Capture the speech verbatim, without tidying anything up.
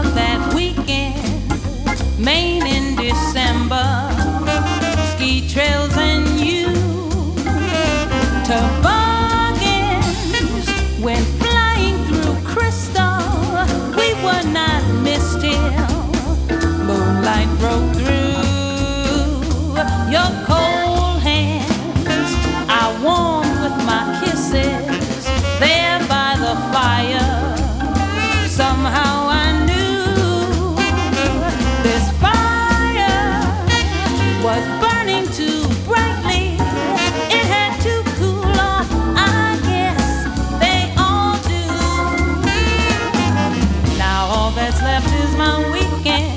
that weekend, Maine in December, ski trails and you, toboggans went flying through crystal. We were not missed here. Moonlight broke through your cold hands. I warmed with my kisses there by the fire. Somehow I knew this fire was burning too brightly. It had to cool off, I guess they all do. Now all that's left is my weekend.